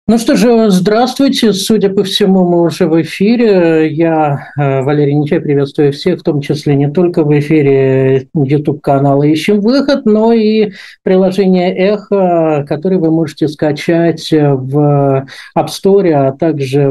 Ну что же, здравствуйте. Судя по всему, мы уже в эфире. Я, Валерий Нечай, приветствую всех, в том числе не только в эфире YouTube-канала «Ищем выход», но и приложение «Эхо», которое вы можете скачать в App Store, а также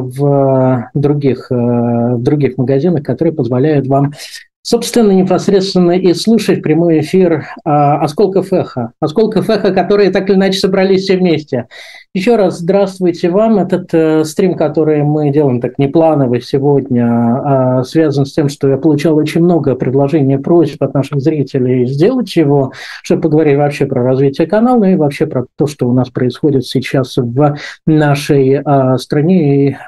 в других магазинах, которые позволяют вам собственно, непосредственно и слушать прямой эфир «Осколков эха». «Осколков эха», которые так или иначе собрались все вместе. Еще раз здравствуйте вам. Этот стрим, который мы делаем так непланово сегодня, связан с тем, что я получал очень много предложений и просьб от наших зрителей сделать его, чтобы поговорить вообще про развитие канала, ну и вообще про то, что у нас происходит сейчас в нашей стране и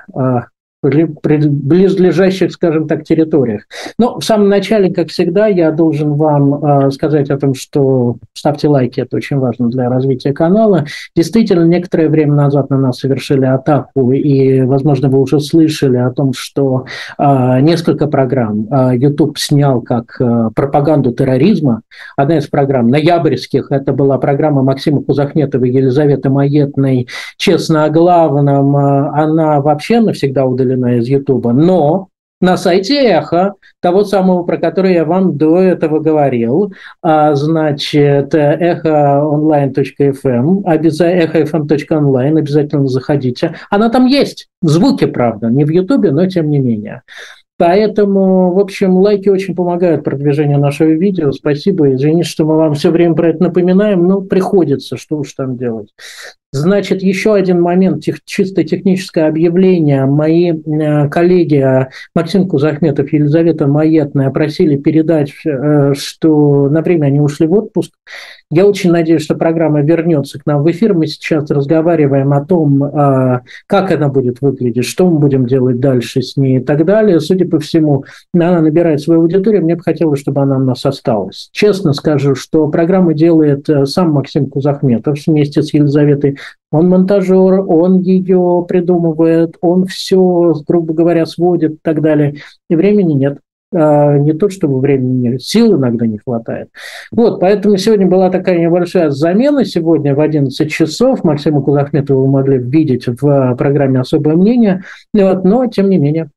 близлежащих, скажем так, территориях. Но в самом начале, как всегда, я должен вам сказать о том, что ставьте лайки, это очень важно для развития канала. Действительно, некоторое время назад на нас совершили атаку, и, возможно, вы уже слышали о том, что несколько программ YouTube снял как пропаганду терроризма. Одна из программ ноябрьских, это была программа Максима Кузахметова и Елизаветы Маетной «Честно о главном». Она вообще навсегда удалена из Ютуба, но на сайте «Эхо», того самого, про который я вам до этого говорил, значит, echoonline.fm, echo.fm.online, обязательно заходите. Она там есть, в звуке, правда, не в Ютубе, но тем не менее. Поэтому, в общем, лайки очень помогают продвижению нашего видео. Спасибо. Извините, что мы вам все время про это напоминаем, но приходится, что уж там делать. Значит, еще один момент, чисто техническое объявление. Мои коллеги Максим Кузахметов и Елизавета Маетная просили передать, что на время они ушли в отпуск. Я очень надеюсь, что программа вернется к нам в эфир. Мы сейчас разговариваем о том, как она будет выглядеть, что мы будем делать дальше с ней и так далее. Судя по всему, она набирает свою аудиторию. Мне бы хотелось, чтобы она у нас осталась. Честно скажу, что программу делает сам Максим Кузахметов вместе с Елизаветой. Он монтажер, он ее придумывает, он все, грубо говоря, сводит и так далее. И времени нет. Не то, чтобы времени нет, сил иногда не хватает. Вот, поэтому сегодня была такая небольшая замена. Сегодня в 11 часов Максима Кузахметова вы могли видеть в программе «Особое мнение». Вот, но, тем не менее,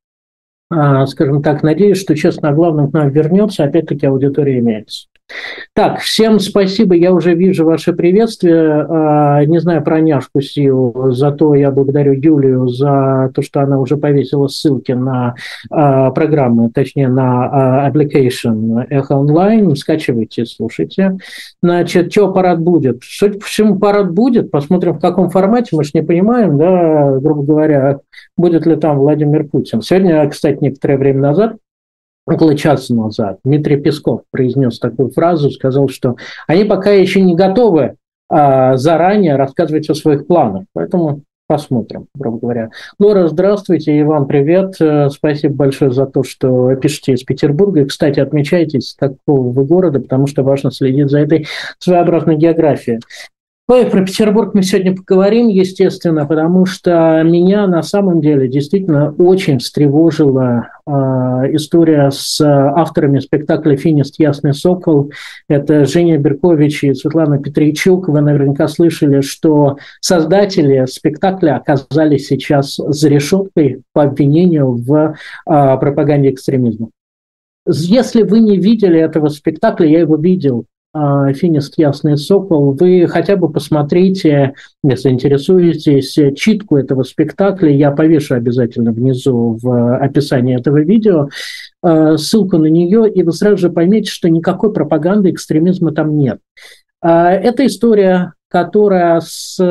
скажем так, надеюсь, что, честно, о главном к нам вернется. Опять-таки, аудитория имеется. Так, всем спасибо, я уже вижу ваше приветствие. Не знаю про няшку Сию, зато я благодарю Юлию за то, что она уже повесила ссылки на программы, точнее на application Эхо Онлайн. Скачивайте, слушайте. Значит, что парад будет? Судя по всему, парад будет. Посмотрим, в каком формате. Мы же не понимаем, да, грубо говоря, будет ли там Владимир Путин. Сегодня, кстати, некоторое время назад, около часа назад, Дмитрий Песков произнес такую фразу, сказал, что они пока еще не готовы заранее рассказывать о своих планах. Поэтому посмотрим, грубо говоря. Лора, здравствуйте, и вам привет. Спасибо большое за то, что пишете из Петербурга. И, кстати, отмечайтесь, какого вы города, потому что важно следить за этой своеобразной географией. Ой, про Петербург мы сегодня поговорим, естественно, потому что меня на самом деле действительно очень встревожила история с авторами спектакля «Финист. Ясный сокол». Это Женя Беркович и Светлана Петричук. Вы наверняка слышали, что создатели спектакля оказались сейчас за решеткой по обвинению в пропаганде экстремизма. Если вы не видели этого спектакля, я его видел, «Финист. Ясный сокол», вы хотя бы посмотрите, если интересуетесь, читку этого спектакля. Я повешу обязательно внизу в описании этого видео ссылку на нее, и вы сразу же поймете, что никакой пропаганды экстремизма там нет. Это история, которая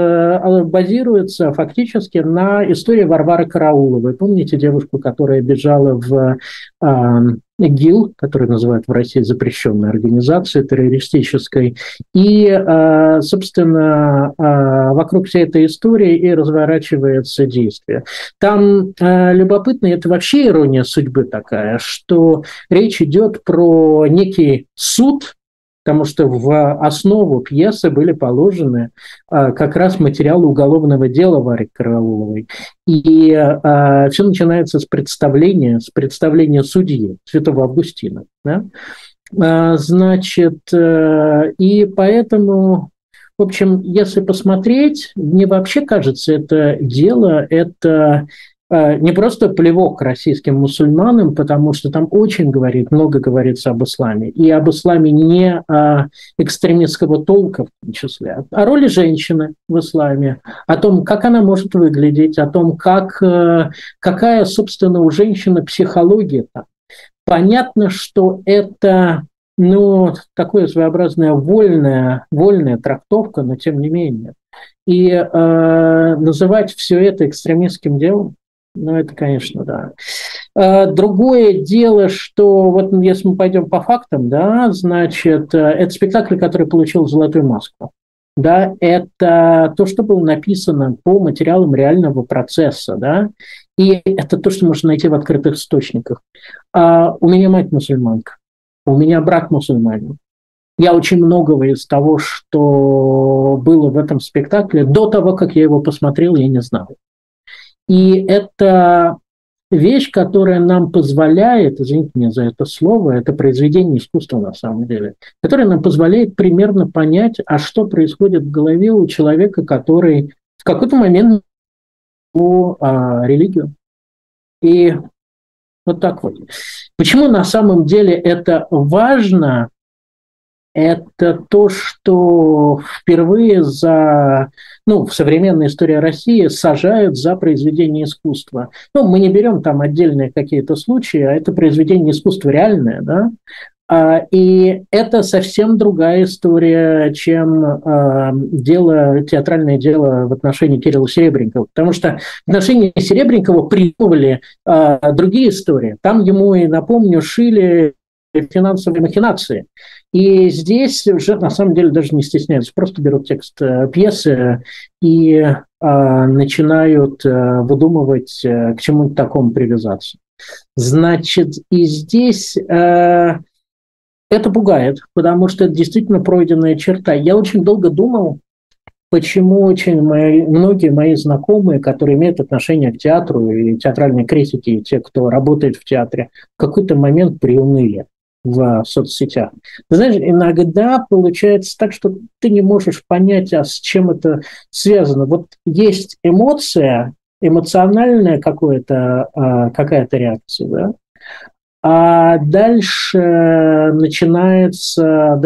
базируется фактически на истории Варвары Карауловой. Помните девушку, которая бежала в ИГИЛ, который называют в России запрещенной организацией террористической. И, собственно, вокруг всей этой истории и разворачивается действие. Там любопытно, это вообще ирония судьбы такая, что речь идет про некий суд, потому что в основу пьесы были положены как раз материалы уголовного дела Вари Карауловой. И все начинается с представления судьи Святого Августина. Да? Значит, и поэтому В общем, если посмотреть, мне вообще кажется, это не просто плевок российским мусульманам, потому что там очень много говорится об исламе. И об исламе не экстремистского толка, в том числе, о роли женщины в исламе, о том, как она может выглядеть, о том, какая, собственно, у женщины психология. Понятно, что это такое своеобразная вольная трактовка, но тем не менее. И называть все это экстремистским делом, это, конечно, да. Другое дело, что вот если мы пойдем по фактам, да, значит, это спектакль, который получил «Золотую маску». Да, это то, что было написано по материалам реального процесса, да, и это то, что можно найти в открытых источниках. У меня мать мусульманка, у меня брат мусульманин. Я очень многого из того, что было в этом спектакле, до того, как я его посмотрел, я не знал. И это вещь, которая нам позволяет, извините меня за это слово, это произведение искусства на самом деле, которое нам позволяет примерно понять, а что происходит в голове у человека, который в какой-то момент религию. И вот так вот. Почему на самом деле это важно? Это то, что впервые в современной истории России сажают за произведение искусства. Мы не берем там отдельные какие-то случаи, а это произведение искусства реальное, да? И это совсем другая история, чем театральное дело в отношении Кирилла Серебренникова. Потому что в отношении Серебренникова придумывали другие истории. Там ему, и напомню, шили финансовые махинации. И здесь уже, на самом деле, даже не стесняются. Просто берут текст пьесы и начинают выдумывать, к чему-то такому привязаться. Значит, и здесь это пугает, потому что это действительно пройденная черта. Я очень долго думал, почему многие мои знакомые, которые имеют отношение к театру, и театральной критики, и те, кто работает в театре, в какой-то момент приуныли в соцсетях. Ты знаешь, иногда получается так, что ты не можешь понять, а с чем это связано. Вот есть эмоциональная какая-то реакция, да? А дальше начинается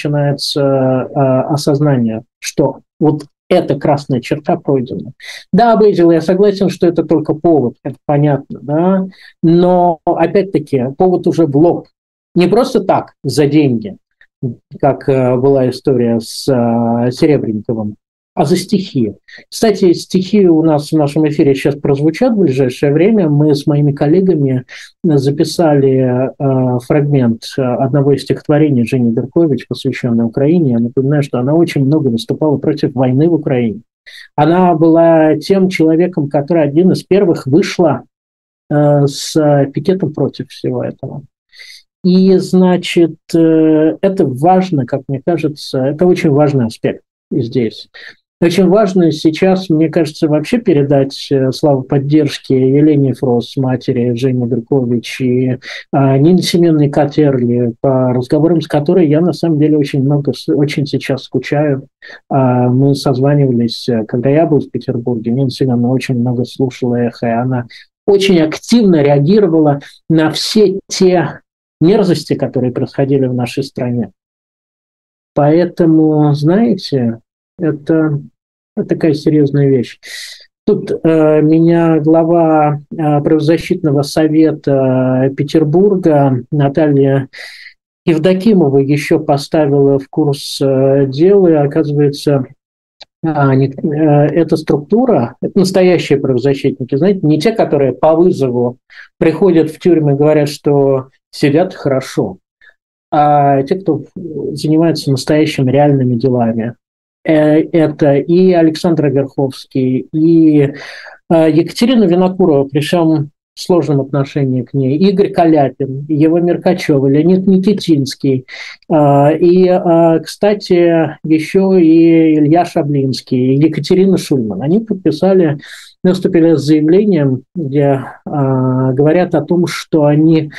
осознание, что вот эта красная черта пройдена. Да, Бейзил, я согласен, что это только повод, это понятно, да, но опять-таки повод уже в лоб. Не просто так, за деньги, как была история с Серебренниковым, а за стихи. Кстати, стихи у нас в нашем эфире сейчас прозвучат в ближайшее время. Мы с моими коллегами записали фрагмент одного из стихотворений Жени Беркович, посвященной Украине. Я напоминаю, что она очень много выступала против войны в Украине. Она была тем человеком, который один из первых вышла с пикетом против всего этого. И, значит, это важно, как мне кажется, это очень важный аспект здесь. Очень важно сейчас, мне кажется, вообще передать славу поддержки Елене Фрос, матери Жени Беркович, и Нине Семеновне Катерли, по разговорам с которой я, на самом деле, очень сейчас скучаю. Мы созванивались, когда я был в Петербурге. Нина Семеновна очень много слушала «Эхо», и она очень активно реагировала на все те мерзости, которые происходили в нашей стране. Поэтому, знаете, это такая серьезная вещь. Тут меня глава правозащитного совета Петербурга Наталья Евдокимова еще поставила в курс дела, и, оказывается, эта структура, это настоящие правозащитники, знаете, не те, которые по вызову приходят в тюрьму и говорят, что сидят хорошо, а те, кто занимается настоящими реальными делами. Это и Александр Верховский, и Екатерина Винокурова, при всем сложном отношении к ней, Игорь Каляпин, Ева Меркачева, Леонид Никитинский, и, кстати, еще и Илья Шаблинский, и Екатерина Шульман. Они выступили с заявлением, где говорят о том, что они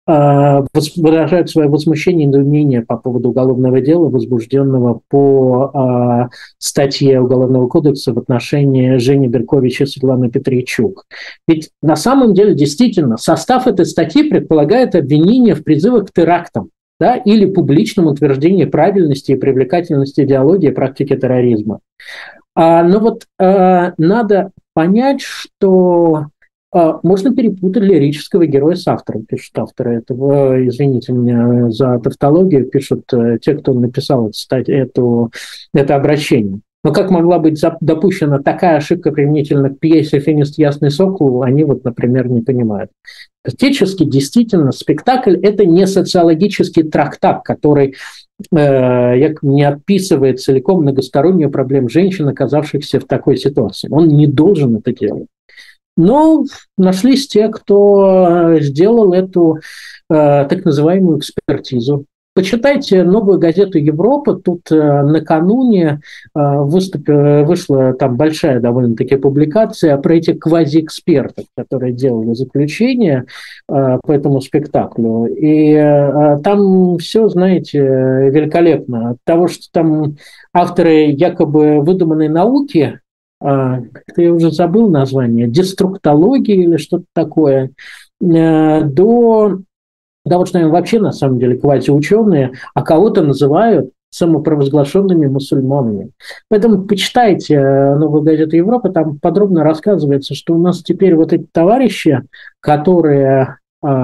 выражают свое возмущение и недоумение по поводу уголовного дела, возбужденного по статье Уголовного кодекса в отношении Жени Берковича и Светланы Петричук. Ведь на самом деле, действительно, состав этой статьи предполагает обвинение в призывах к терактам, да, или публичном утверждении правильности и привлекательности идеологии и практики терроризма. Но вот надо понять, что можно перепутать лирического героя с автором, пишут авторы этого. Извините меня за тавтологию, пишут те, кто написал это обращение. Но как могла быть допущена такая ошибка применительно к пьесе «Финист Ясный Сокол», они вот, например, не понимают. Фактически, действительно, спектакль – это не социологический трактат, который не описывает целиком многостороннюю проблему женщин, оказавшихся в такой ситуации. Он не должен это делать. Но нашлись те, кто сделал эту так называемую экспертизу. Почитайте новую газету «Европа». Тут накануне вышла там большая довольно-таки публикация про этих квазиэкспертов, которые делали заключение по этому спектаклю. И там все, знаете, великолепно. От того, что там авторы якобы выдуманной науки, как-то я уже забыл название, деструктологии или что-то такое, до того, что они вообще на самом деле квазиученые, а кого-то называют самопровозглашенными мусульманами. Поэтому почитайте новую газету «Европа», там подробно рассказывается, что у нас теперь вот эти товарищи, которые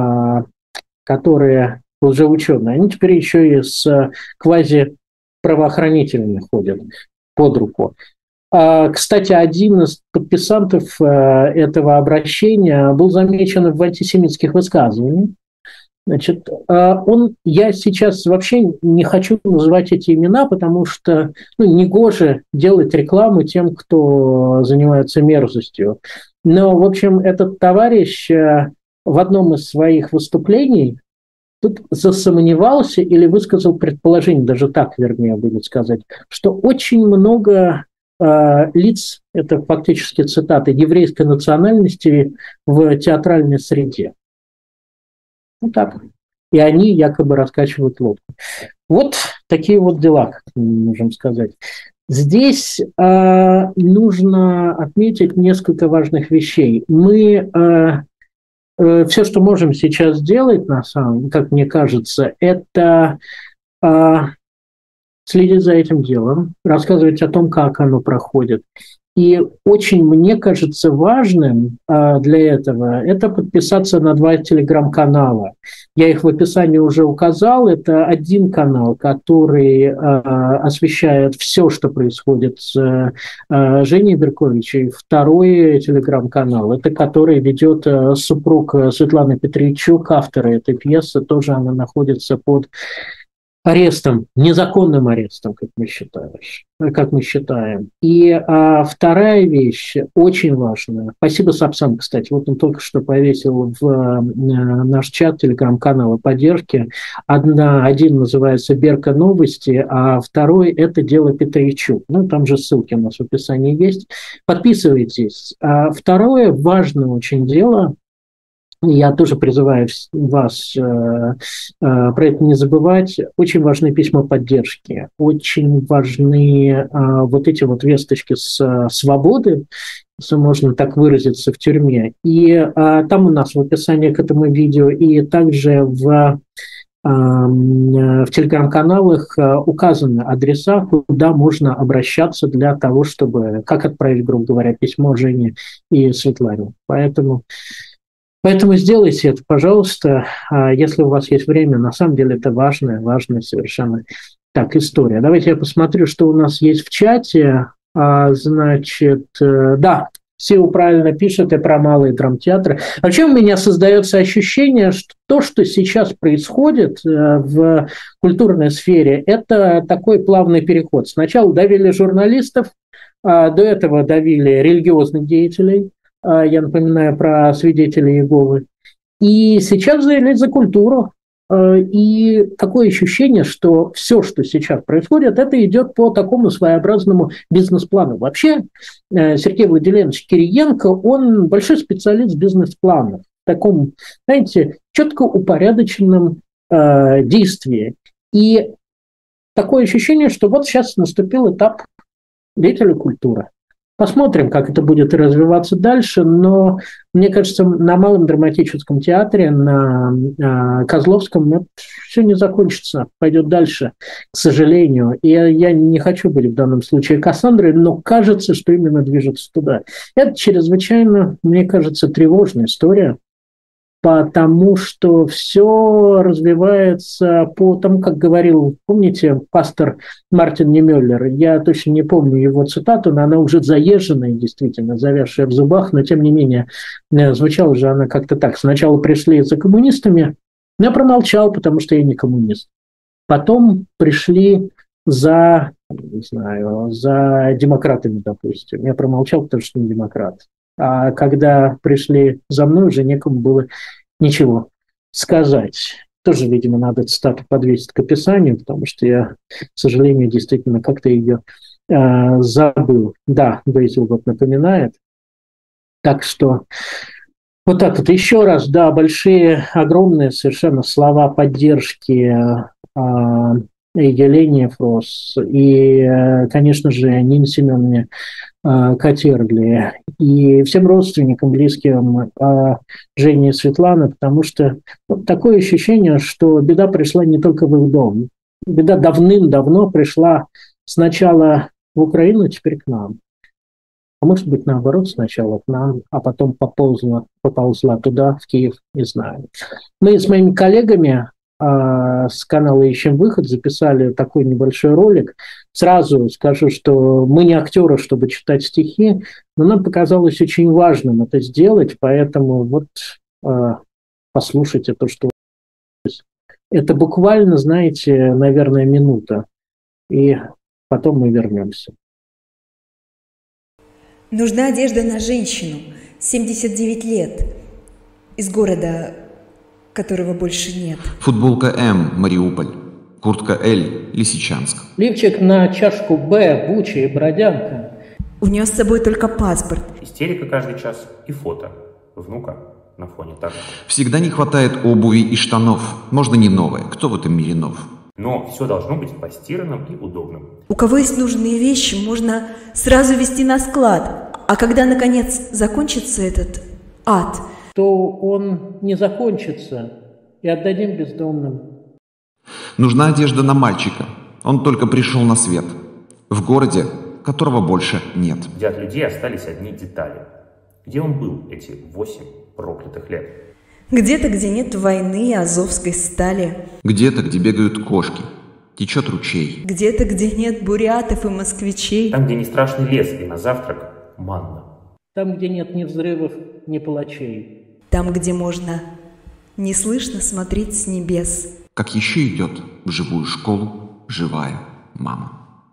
лжеученые, они теперь еще и с квазиправоохранителями ходят под руку. Кстати, один из подписантов этого обращения был замечен в антисемитских высказываниях. Значит, я сейчас вообще не хочу называть эти имена, потому что негоже делать рекламу тем, кто занимается мерзостью. Но, в общем, этот товарищ в одном из своих выступлений тут засомневался или высказал предположение, даже так, вернее, будет сказать, что очень много лиц, это фактически цитаты, еврейской национальности в театральной среде. Вот так. И они якобы раскачивают лодку. Вот такие вот дела, как мы можем сказать. Здесь нужно отметить несколько важных вещей. Мы все, что можем сейчас сделать, на самом деле, как мне кажется, это следить за этим делом, рассказывать о том, как оно проходит. И очень, мне кажется, важным для этого это подписаться на 2 телеграм-канала. Я их в описании уже указал. Это один канал, который освещает все, что происходит с Женей Берковичем. Второй телеграм-канал, это который ведет супруг Светланы Петричук, автора этой пьесы. Тоже она находится под арестом, незаконным арестом, как мы считаем. И вторая вещь, очень важная. Спасибо, Сапсан, кстати. Вот он только что повесил в наш чат телеграм-канала поддержки. Один называется «Берка новости», а второй – это «Дело Петричук». Там же ссылки у нас в описании есть. Подписывайтесь. Второе важное очень дело. Я тоже призываю вас про это не забывать. Очень важны письма поддержки, очень важны вот эти вот весточки с свободы, если можно так выразиться, в тюрьме. И там у нас в описании к этому видео и также в телеграм-каналах указаны адреса, куда можно обращаться для того, чтобы, как отправить, грубо говоря, письмо Жене и Светлане. Поэтому сделайте это, пожалуйста, если у вас есть время. На самом деле это важная совершенно история. Давайте я посмотрю, что у нас есть в чате. Значит, да, Сил правильно пишет и про малые драмтеатры. Вообще у меня создается ощущение, что то, что сейчас происходит в культурной сфере, это такой плавный переход. Сначала давили журналистов, до этого давили религиозных деятелей. Я напоминаю про свидетелей Иеговы. И сейчас взялись за культуру. И такое ощущение, что все, что сейчас происходит, это идет по такому своеобразному бизнес-плану. Вообще Сергей Владимирович Кириенко, он большой специалист бизнес-планов. В таком, знаете, четко упорядоченном действии. И такое ощущение, что вот сейчас наступил этап деятеля культуры. Посмотрим, как это будет развиваться дальше, но мне кажется, на Малом драматическом театре, на Козловском это все не закончится, пойдет дальше, к сожалению. И я не хочу быть в данном случае Кассандрой, но кажется, что именно движется туда. Это чрезвычайно, мне кажется, тревожная история, потому что все развивается по тому, как говорил, помните, пастор Мартин Немеллер, я точно не помню его цитату, но она уже заезженная, действительно, завязшая в зубах, но тем не менее звучала же она как-то так. Сначала пришли за коммунистами, я промолчал, потому что я не коммунист. Потом пришли за, не знаю, за демократами, допустим. Я промолчал, потому что не демократ. А когда пришли за мной, уже некому было ничего сказать. Тоже, видимо, надо цитату подвесить к описанию, потому что я, к сожалению, действительно как-то ее забыл. Да, Бейзил вот напоминает. Так что вот так вот еще раз, да, большие, огромные совершенно слова поддержки Елене Фрос и, конечно же, Нине Семеновне Катергли и всем родственникам, близким Жене и Светланы, потому что вот такое ощущение, что беда пришла не только в их дом. Беда давным-давно пришла сначала в Украину, теперь к нам. А может быть, наоборот, сначала к нам, а потом поползла туда, в Киев, не знаю. Мы с моими коллегами с канала «Ищем выход» записали такой небольшой ролик. Сразу скажу, что мы не актеры, чтобы читать стихи, но нам показалось очень важным это сделать, поэтому вот послушайте то, что... Это буквально, знаете, наверное, минута, и потом мы вернемся. Нужна одежда на женщину, 79 лет, из города, которого больше нет. Футболка М, Мариуполь. Куртка Л, Лисичанск. Лифчик на чашку Б, Буча и Бродянка. У нее с собой только паспорт. Истерика каждый час и фото внука на фоне так. Всегда не хватает обуви и штанов. Можно не новое. Кто в этом мире нов? Но все должно быть постиранным и удобным. У кого есть нужные вещи, можно сразу везти на склад. А когда, наконец, закончится этот ад, то он не закончится, и отдадим бездомным. Нужна одежда на мальчика. Он только пришел на свет. В городе, которого больше нет. Где от людей остались одни детали. Где он был эти 8 проклятых лет? где-то, где нет войны и азовской стали. Где-то, где бегают кошки, течет ручей. Где-то, где нет бурятов и москвичей. Там, где не страшный лес и на завтрак манна. Там, где нет ни взрывов, ни палачей. Там, где можно неслышно смотреть с небес. Как еще идет в живую школу живая мама.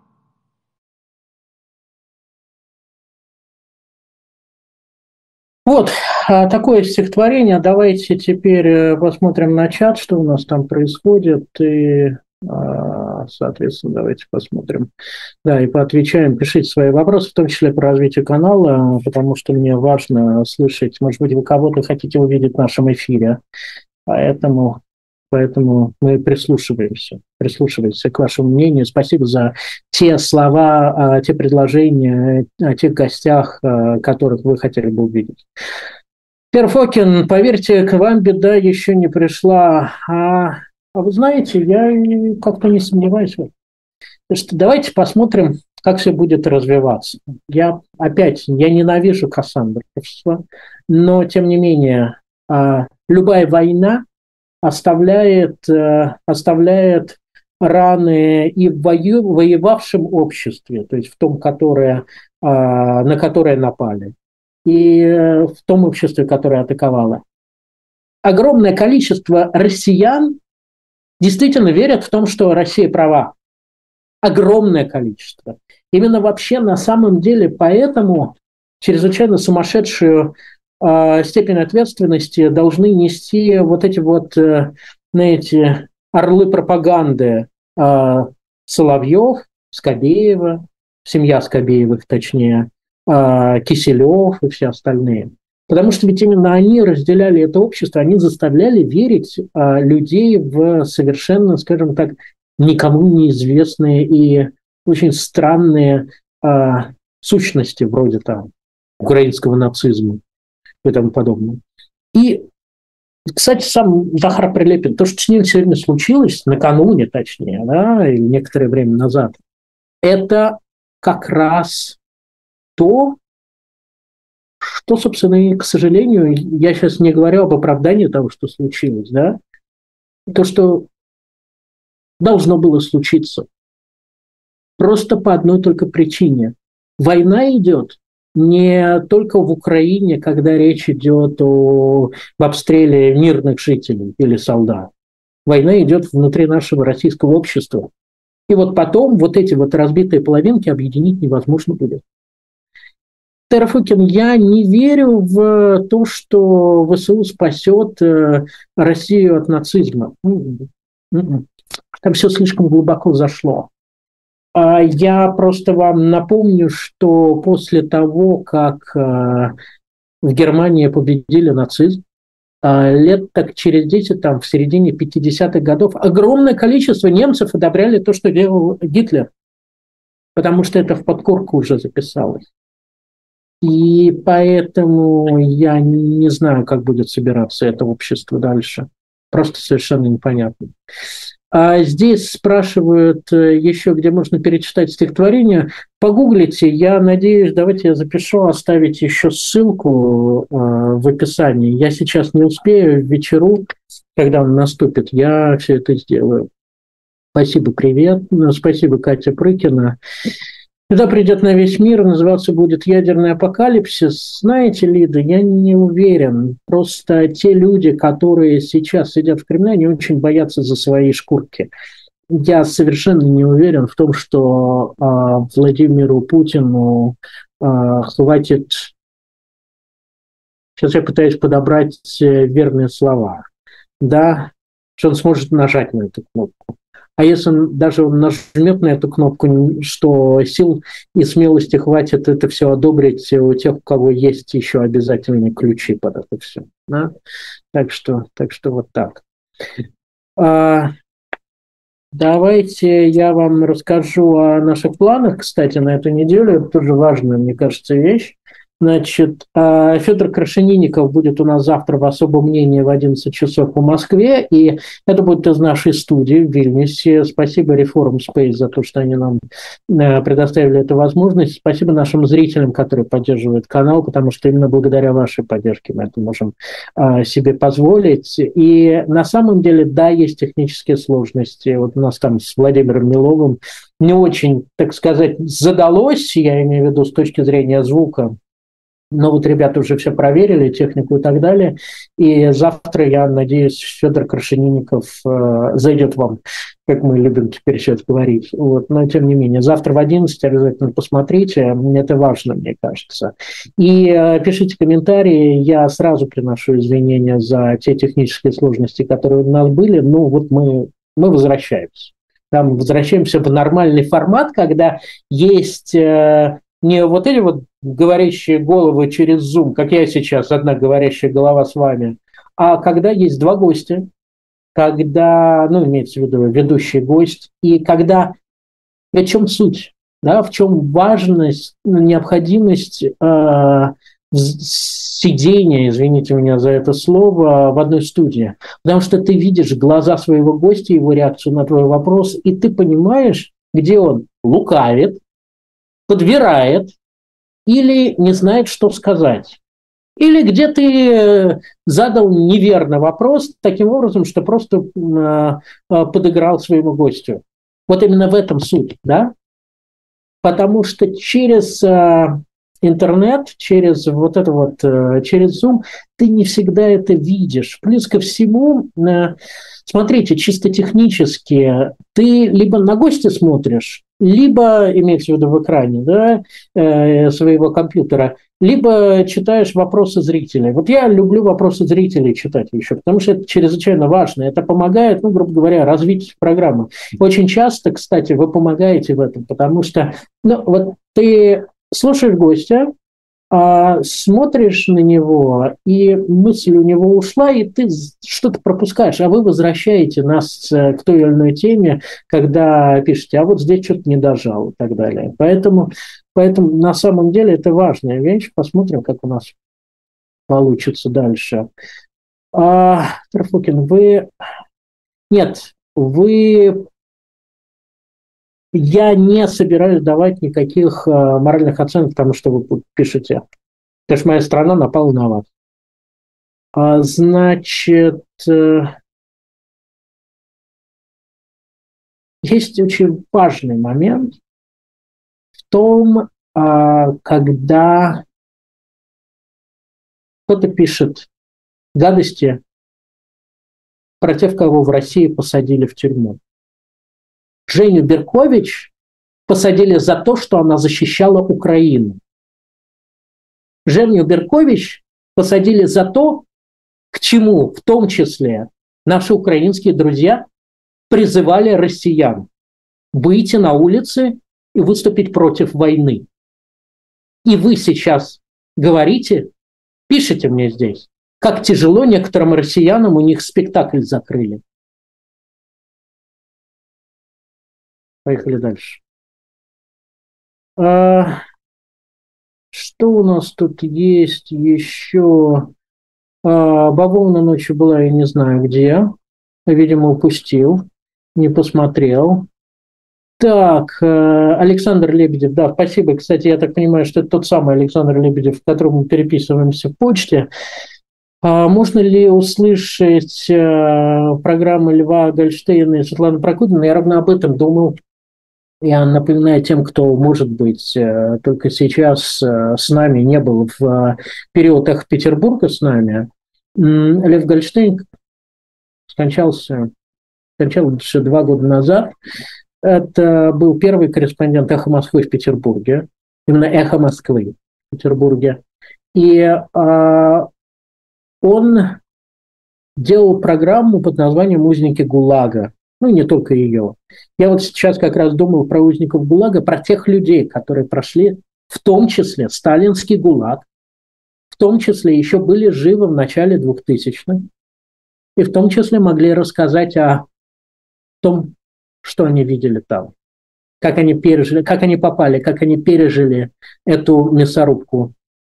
Вот такое стихотворение. Давайте теперь посмотрим на чат, что у нас там происходит. И, соответственно, давайте посмотрим. Да, и поотвечаем. Пишите свои вопросы, в том числе по развитию канала, потому что мне важно слышать. Может быть, вы кого-то хотите увидеть в нашем эфире. Поэтому мы прислушиваемся к вашему мнению. Спасибо за те слова, те предложения о тех гостях, которых вы хотели бы увидеть. Перфокин, поверьте, к вам беда еще не пришла. А вы знаете, я как-то не сомневаюсь в этом. Давайте посмотрим, как все будет развиваться. Я ненавижу Кассандровство, но, тем не менее, любая война оставляет раны и в воевавшем обществе, то есть в том, на которое напали, и в том обществе, которое атаковало. Огромное количество россиян действительно верят в том, что Россия права. Огромное количество. Именно вообще на самом деле поэтому чрезвычайно сумасшедшую степень ответственности должны нести вот эти вот, знаете, орлы пропаганды Соловьев, Скобеева, семья Скобеевых, точнее, Киселев и все остальные. Потому что ведь именно они разделяли это общество, они заставляли верить людей в совершенно, скажем так, никому неизвестные и очень странные сущности, вроде там украинского нацизма и тому подобное. И, кстати, сам Захар Прилепин, то, что с ним сегодня случилось, накануне точнее, да, или некоторое время назад, это как раз то, что, собственно, и, к сожалению, я сейчас не говорю об оправдании того, что случилось, да, то, что должно было случиться. Просто по одной только причине. Война идет не только в Украине, когда речь идет об обстреле мирных жителей или солдат. Война идет внутри нашего российского общества. И вот потом вот эти вот разбитые половинки объединить невозможно будет. Терафокин, я не верю в то, что ВСУ спасет Россию от нацизма. Там все слишком глубоко зашло. Я просто вам напомню, что после того, как в Германии победили нацизм, лет так через 10, там, в середине 50-х годов, огромное количество немцев одобряли то, что делал Гитлер, потому что это в подкорку уже записалось. И поэтому я не знаю, как будет собираться это общество дальше. Просто совершенно непонятно. А здесь спрашивают еще, где можно перечитать стихотворение. Погуглите, я надеюсь, давайте я запишу, оставить еще ссылку в описании. Я сейчас не успею, в вечеру, когда он наступит, я все это сделаю. Спасибо, привет. Спасибо, Катя Прыкина. Когда придет на весь мир, называться будет «Ядерный апокалипсис». Знаете, Лида, я не уверен. Просто те люди, которые сейчас сидят в Кремле, они очень боятся за свои шкурки. Я совершенно не уверен в том, что Владимиру Путину хватит... Сейчас я пытаюсь подобрать верные слова. Да, что он сможет нажать на эту кнопку. А если он нажмет на эту кнопку, что сил и смелости хватит это все одобрить у тех, у кого есть еще обязательные ключи под это все. Да? Так что вот так. Давайте я вам расскажу о наших планах, кстати, на эту неделю. Это тоже важная, мне кажется, вещь. Значит, Федор Крашенинников будет у нас завтра в «Особом мнении» в 11 часов по Москве, и это будет из нашей студии в Вильнюсе. Спасибо Reform Space за то, что они нам предоставили эту возможность. Спасибо нашим зрителям, которые поддерживают канал, потому что именно благодаря вашей поддержке мы это можем себе позволить. И на самом деле, да, есть технические сложности. Вот у нас там с Владимиром Миловым не очень, так сказать, задалось, я имею в виду с точки зрения звука. Но вот ребята уже все проверили, технику и так далее. И завтра, я надеюсь, Федор Крашенинников зайдет вам, как мы любим теперь сейчас говорить. Вот. Но тем не менее, завтра в 11 обязательно посмотрите. Это важно, мне кажется. И пишите комментарии. Я сразу приношу извинения за те технические сложности, которые у нас были. Ну вот мы возвращаемся. Там возвращаемся в нормальный формат, когда есть... Не вот эти вот говорящие головы через Zoom, как я сейчас, одна говорящая голова с вами, а когда есть два гостя, когда, имеется в виду ведущий гость, и когда, в чем суть, да, в чем важность, необходимость сидения, извините меня за это слово, в одной студии. Потому что ты видишь глаза своего гостя, его реакцию на твой вопрос, и ты понимаешь, где он лукавит, подбирает или не знает, что сказать. Или где ты задал неверный вопрос таким образом, что просто подыграл своему гостю. Вот именно в этом суть, да? Потому что через интернет, через через Zoom ты не всегда это видишь. Плюс ко всему, смотрите, чисто технически, ты либо на гостя смотришь, либо, имеется в виду в экране, да, своего компьютера, либо читаешь вопросы зрителей. Вот я люблю вопросы зрителей читать еще, потому что это чрезвычайно важно. Это помогает, грубо говоря, развить программу. Очень часто, кстати, вы помогаете в этом, потому что вот ты слушаешь гостя, смотришь на него, и мысль у него ушла, и ты что-то пропускаешь, а вы возвращаете нас к той или иной теме, когда пишете, а вот здесь что-то не дожал и так далее. Поэтому на самом деле это важная вещь. Посмотрим, как у нас получится дальше. Трафокин, я не собираюсь давать никаких моральных оценок тому, что вы пишете. Потому что моя страна напала на вас. Значит, есть очень важный момент в том, когда кто-то пишет гадости про тех, кого в России посадили в тюрьму. Женю Беркович посадили за то, что она защищала Украину. Женю Беркович посадили за то, к чему, в том числе, наши украинские друзья призывали россиян выйти на улицы и выступить против войны. И вы сейчас говорите, пишите мне здесь, как тяжело некоторым россиянам, у них спектакль закрыли. Поехали дальше. Что у нас тут есть еще? Бавовна ночью была, я не знаю где. Видимо, упустил, не посмотрел. Так, Александр Лебедев, да, спасибо. Кстати, я так понимаю, что это тот самый Александр Лебедев, в котором мы переписываемся в почте. Можно ли услышать программы Льва Гольштейна и Светланы Прокудина? Я ровно об этом думал. Я напоминаю тем, кто, может быть, только сейчас с нами, не был в период «Эхо Петербурга» с нами. Лев Гольштейн скончался 2 года назад. Это был первый корреспондент «Эхо Москвы» в Петербурге. Именно «Эхо Москвы» в Петербурге. И он делал программу под названием «Узники ГУЛАГа». Ну, не только ее. Я вот сейчас как раз думал про узников ГУЛАГа, про тех людей, которые прошли, в том числе сталинский ГУЛАГ, в том числе еще были живы в начале 2000-х, и в том числе могли рассказать о том, что они видели там, как они пережили, как они попали, как они пережили эту мясорубку.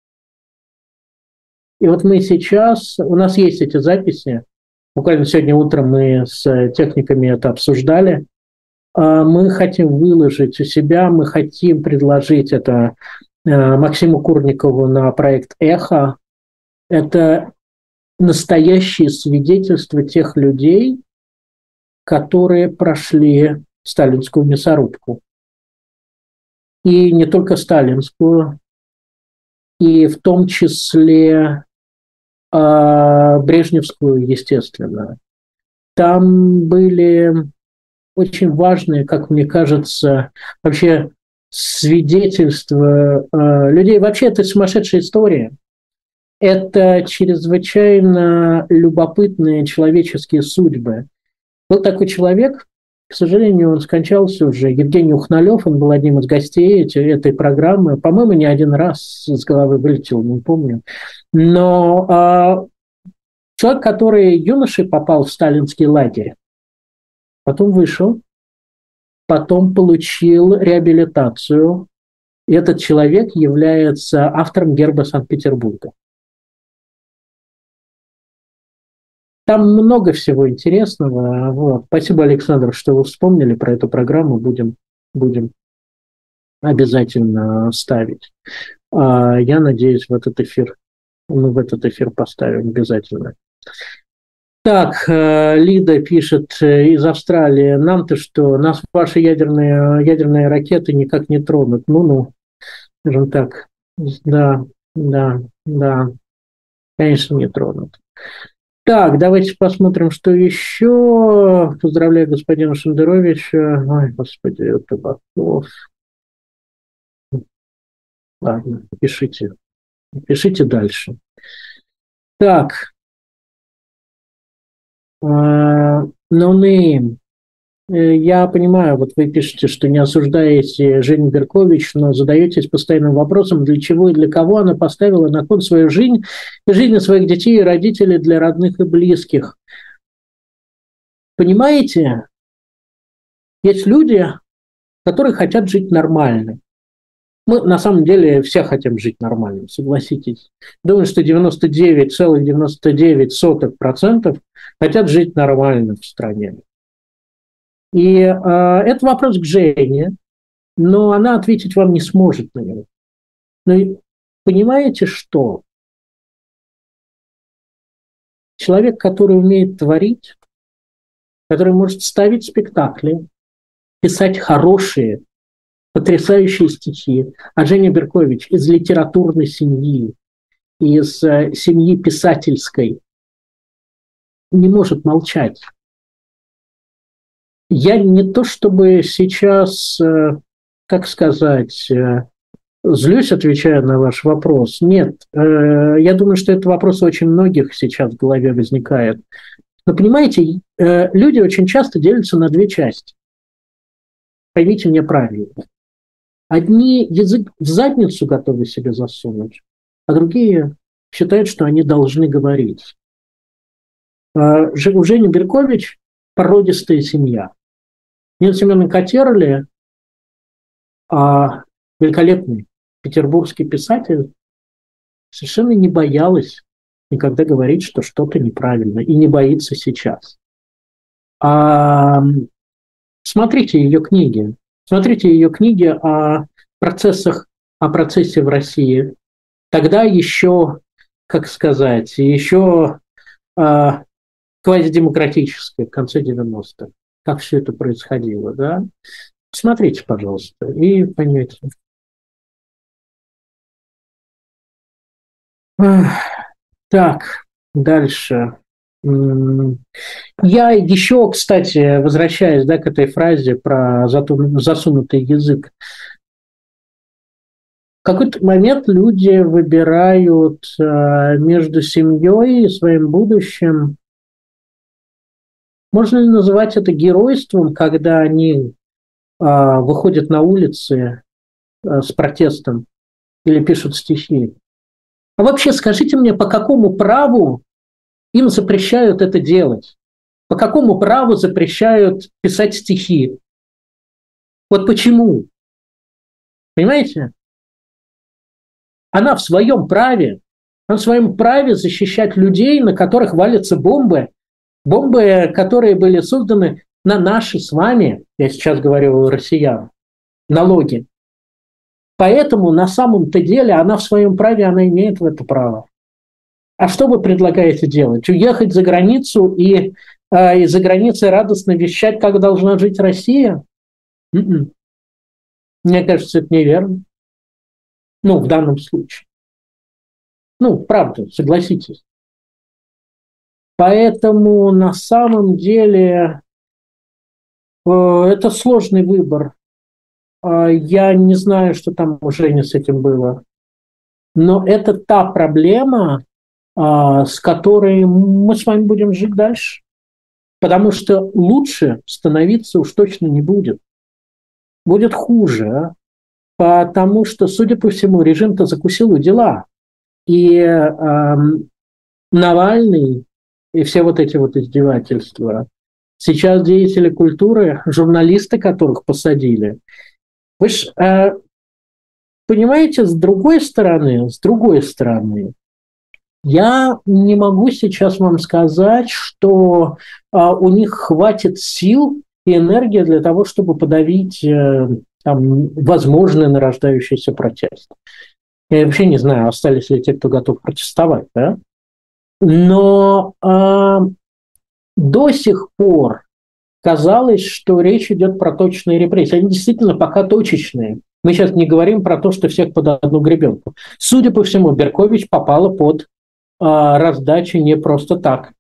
И вот мы сейчас, у нас есть эти записи, буквально сегодня утром мы с техниками это обсуждали. Мы хотим выложить у себя, мы хотим предложить это Максиму Курникову на проект «Эхо». Это настоящие свидетельства тех людей, которые прошли сталинскую мясорубку. И не только сталинскую, и в том числе брежневскую, естественно. Там были очень важные, как мне кажется, вообще свидетельства людей. Вообще это сумасшедшая история. Это чрезвычайно любопытные человеческие судьбы. Был такой человек, к сожалению, он скончался уже, Евгений Ухналев, он был одним из гостей этой программы. По-моему, не один раз с головы вылетел, не помню. Но человек, который юношей попал в сталинский лагерь, потом вышел, потом получил реабилитацию. И этот человек является автором герба Санкт-Петербурга. Там много всего интересного. Вот. Спасибо, Александр, что вы вспомнили про эту программу. Будем обязательно ставить. Я надеюсь, мы в этот эфир поставим обязательно. Так, Лида пишет из Австралии. Нам-то что? Нас ваши ядерные ракеты никак не тронут. Ну, скажем так. Да, конечно, не тронут. Так, давайте посмотрим, что еще. Поздравляю господина Шендеровича. Ой, господи, это Баков. Ладно, пишите дальше. Так. No Name. Я понимаю, вот вы пишете, что не осуждаете Женю Беркович, но задаетесь постоянным вопросом, для чего и для кого она поставила на кон свою жизнь и жизни своих детей и родителей для родных и близких. Понимаете, есть люди, которые хотят жить нормально. Мы на самом деле все хотим жить нормально, согласитесь. Думаю, что 99,99% хотят жить нормально в стране. И это вопрос к Жене, но она ответить вам не сможет на него. Но понимаете, что человек, который умеет творить, который может ставить спектакли, писать хорошие, потрясающие стихи, а Женя Беркович из литературной семьи, из семьи писательской, не может молчать. Я не то чтобы сейчас, как сказать, злюсь, отвечая на ваш вопрос. Нет, я думаю, что этот вопрос у очень многих сейчас в голове возникает. Но понимаете, люди очень часто делятся на две части. Поймите меня правильно. Одни язык в задницу готовы себе засунуть, а другие считают, что они должны говорить. У Жени Беркович породистая семья. Нина Семеновна Катерли, великолепный петербургский писатель, совершенно не боялась никогда говорить, что что-то неправильно, и не боится сейчас. Смотрите ее книги. Смотрите ее книги о процессе в России. Тогда еще, как сказать, еще квазидемократическое, в конце 90-х. Как все это происходило, да? Посмотрите, пожалуйста, и поймете. Так, дальше. Я еще, кстати, возвращаясь, да, к этой фразе про засунутый язык. В какой-то момент люди выбирают между семьей и своим будущим. Можно ли называть это геройством, когда они выходят на улицы с протестом или пишут стихи? А вообще скажите мне, по какому праву им запрещают это делать? По какому праву запрещают писать стихи? Вот почему? Понимаете? Она в своем праве защищать людей, на которых валятся бомбы, которые были созданы на наши с вами, я сейчас говорю о россиян, налоги. Поэтому на самом-то деле она в своем праве, она имеет в это право. А что вы предлагаете делать? Уехать за границу и из-за границы радостно вещать, как должна жить Россия? Мне кажется, это неверно. В данном случае. Правда, согласитесь. Поэтому на самом деле это сложный выбор. Я не знаю, что там у Жени с этим было. Но это та проблема, с которой мы с вами будем жить дальше. Потому что лучше становиться уж точно не будет. Будет хуже. Потому что, судя по всему, режим-то закусил у дела. И Навальный, и все вот эти вот издевательства. Сейчас деятели культуры, журналисты, которых посадили. Вы же понимаете, с другой стороны, я не могу сейчас вам сказать, что у них хватит сил и энергии для того, чтобы подавить возможный нарождающийся протест. Я вообще не знаю, остались ли те, кто готов протестовать, да? Но до сих пор казалось, что речь идет про точные репрессии. Они действительно пока точечные. Мы сейчас не говорим про то, что всех под одну гребенку. Судя по всему, Беркович попала под раздачу не просто так.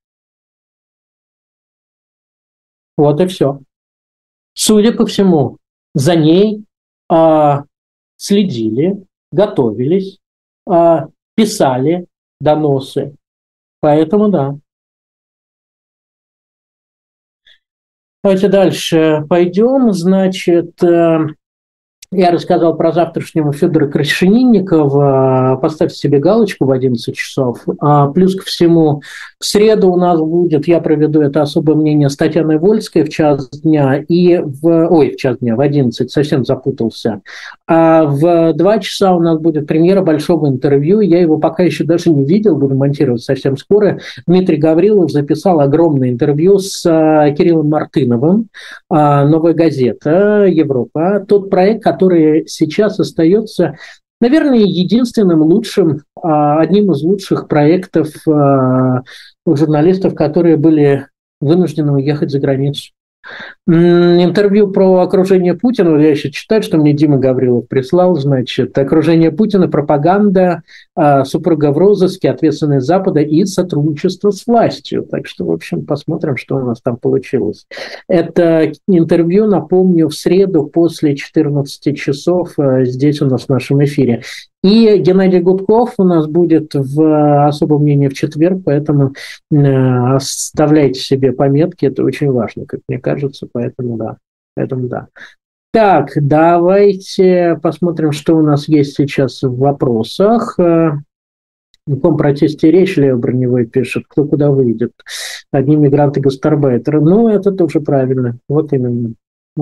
Вот и все. Судя по всему, за ней следили, готовились, писали доносы. Поэтому да. Давайте дальше пойдем. Значит, я рассказал про завтрашнего Федора Крашенинникова. Поставьте себе галочку в 11 часов. Плюс ко всему, в среду у нас будет, я проведу это особое мнение с Татьяной Вольской в час дня. В час дня, в 11, совсем запутался. А в 2 часа у нас будет премьера большого интервью. Я его пока еще даже не видел, буду монтировать совсем скоро. Дмитрий Гаврилов записал огромное интервью с Кириллом Мартыновым. «Новая газета Европа». Тот проект, который сейчас остается, наверное, единственным лучшим, одним из лучших проектов журналистов, которые были вынуждены уехать за границу. Интервью про окружение Путина, я еще читаю, что мне Дима Гаврилов прислал, значит, окружение Путина, пропаганда, супруга в розыске, ответственность Запада и сотрудничество с властью. Так что, в общем, посмотрим, что у нас там получилось. Это интервью, напомню, в среду после 14 часов здесь у нас в нашем эфире. И Геннадий Гудков у нас будет в особом мнении в четверг, поэтому оставляйте себе пометки, это очень важно, как мне кажется, поэтому да. Так, давайте посмотрим, что у нас есть сейчас в вопросах. О каком протесте речь, Лео Броневой пишет, кто куда выйдет. Одни мигранты-гастарбайтеры. Ну, это тоже правильно, вот именно.